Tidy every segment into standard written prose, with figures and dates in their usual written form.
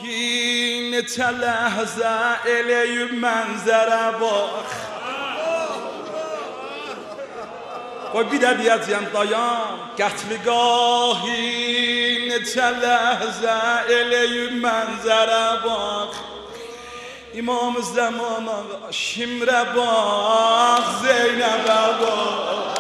neçə ləhzə eləyib mənzərə bax. Qoy bir də deyəcəyəm dayan, qətligahi neçə ləhzə eləyib mənzərə bax. İmam Zaman ağa şimrə bax, Zeynəbə bax.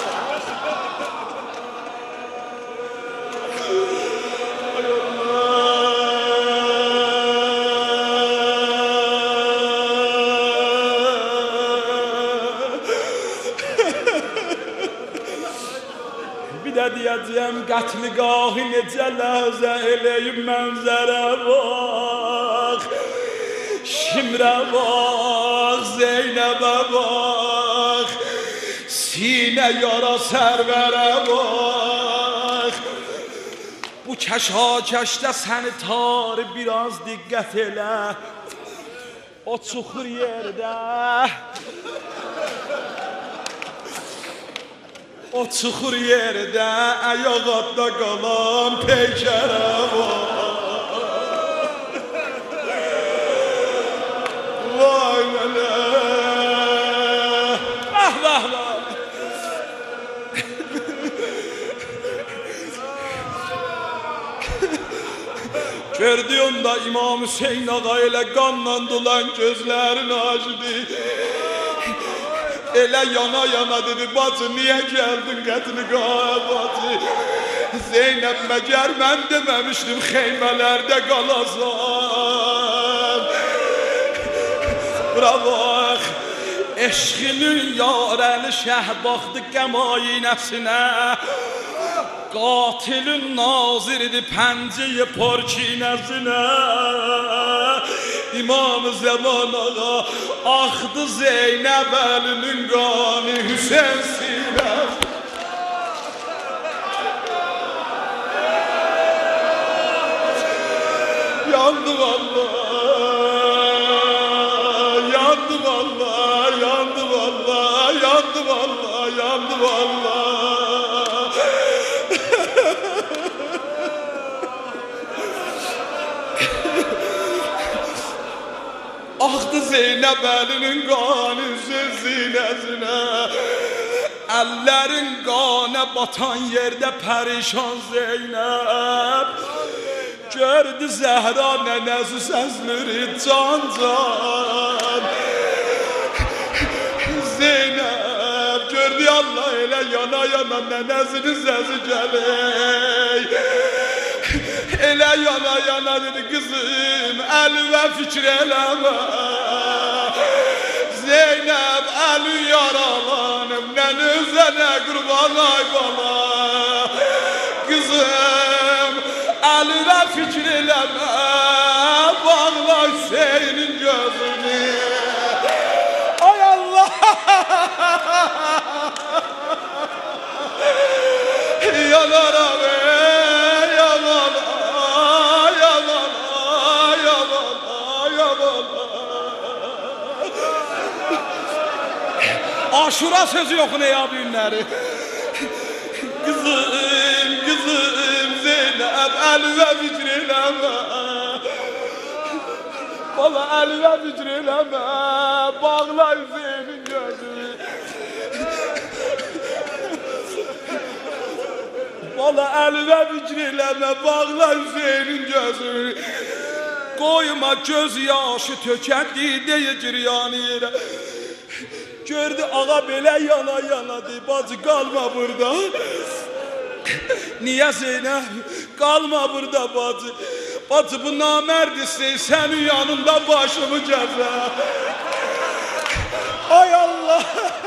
Deyəcəyəm qətligahi necə ləhzə eləyib mənzərə bax. Şimrə bax, Zeynəbə bax, sinə yara sərvərə bax. Bu kəşa-kəşdə səni tarı biraz diqqət elə. O çuxur yerdə, o çuxur yerdə ayaqda qalan peykərə var. Vay mənə, vah vah vah. Gördü onda İmam Hüseyin ağa elə qanla dolan gözlərini açdı. Elə yana yana dedi, bacı niyə gəldin qətligaha bacı? Zeynəb məgər mən deməmişdim xeymələrdə qalasan. Bura bax, eşqinin yarəli şəh baxdı qəmayinəsinə. Qatilin nazirdi pənciyi porkinəsinə. İmam Zaman ağa axdı Zeynəb əlinin qanı Hüseyin sinəsinə. Yandı vallahi, yandı vallahi, yandı vallahi, yandı vallahi, yandı vallahi. Axdı Zeynəb əlinin qanı sinəsinə. Əllərin qana batan yerdə pərişan Zeynəb. Gördü Zəhra nənəsi səsliri can can. Zeynəb gördü Allah elə yana yana nənəsinin səsi gəlir. Elə yana yana dedi qızım əlvə fikir eləmə. Zeynəb əli yaralanım nən özənə qurban ay bala. Qızım əlvə fikir eləmə, bağla Hüseynin gözünü. Ay Allah. Yanaram yaman. Aşura sözü yok ne ya düğünleri. Kızım, kızım Zeynep elve vicrileme. Valla elve vicrileme. Bağla Hüseyin'in gözünü. Valla elve vicrileme. Bağla Hüseyin'in gözünü. Koyma göz yaşı tökendi diye ciryanı yere. Gördü ağa belə yana yana deyib, bacı qalma burada. Niyə Zeynəb? Qalma burada bacı. Bacı bu namərdisin, sənin yanında başımı gəzər. Ay Allah.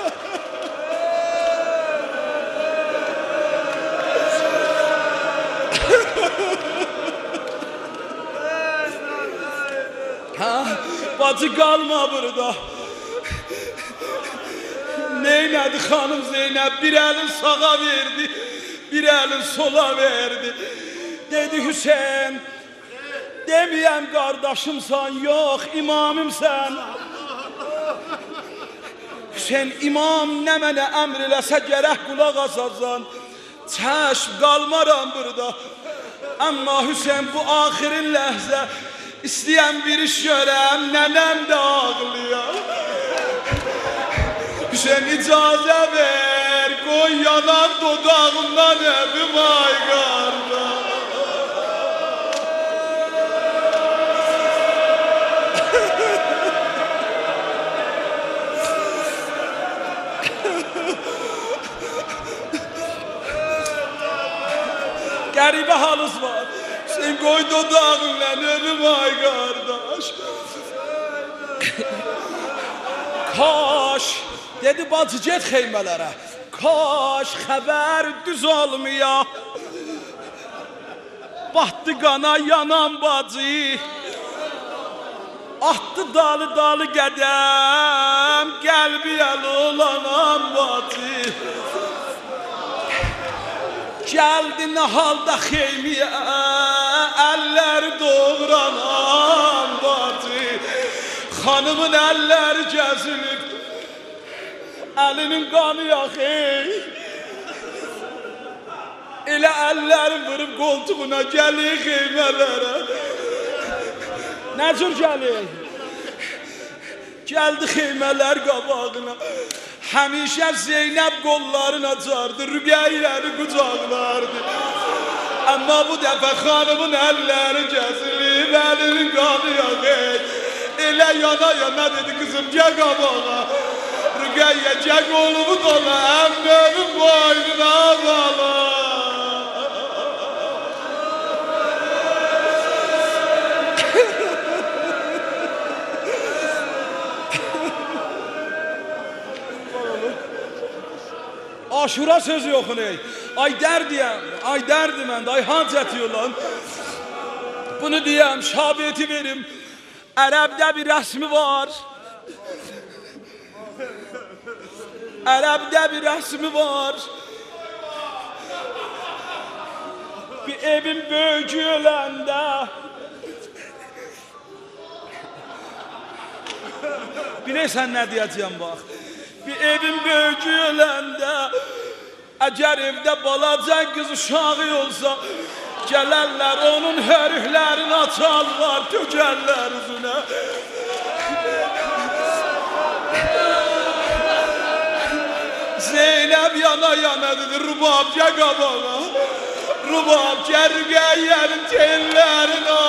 Ha, bacı qalma burada. Neylədi xanım Zeynəb? Bir əlin sağa verdi, bir əlin sola verdi. Dedi Hüseyin, deməyəm qardaşımsan, yox imamımsan. Hüseyin, imam nə mənə əmr eləsə gərək qulaq asasan. Çəşm, qalmaram burada. Amma Hüseyin bu axirin ləhzə İstəyən bir iş görəm, nənəm də ağlayar. Hüseyin icazə ver, qoy yanan dodağımdan evim ay qardaş. Qəribə halınız var. Sen koy dodağınla evim ay qardaş. Kaş, dedi bacı get xeymələrə. Kaş xəbər düz olmaya. Batdı qana yanan bacı. Atdı dalı qədəm. Qəlbi əl olanan bacı. Geldi ne halda xeymiyə, əllər doğranan bacı. Xanımın əlləri gəzilib, əlinin qanı yaxır. Elə əlləri vırıb qoltuğuna gəlir xeymələrə. Nə cür gəlir? Gəldi xeymələr qabağına. Həmişə Zeynəb qollarını açardı, Rüqəyyəni qucaqlardı. Amma bu dəfə xanımın əlləri kəsilib, əlinin qanı yaxır. Elə yana dedi qızım, gəl qabağa. Rüqəyyə gəl qolumu dola, əmməmin boynuna bala. Aşura sözü yoxun ey. Ay dərdiyəm, ay dərdim məndə, ay hancət yolan. Bunu deyəm, şabiyeti verim. Ərəbdə bir rəsmi var. Ərəbdə bir rəsmi var. Bir evin böyücü öləndə. Bilirsən nə deyəcəyəm bax. Bir evin böyücü öləndə, əgər evdə balaca qız uşağı olsa, gələrlər onun hörüklərini açarlar, tökərlər üzünə. Zeynəb yana dedi, Rubab gəl qabağa. Rubab gəl Rüqəyyənin tellərini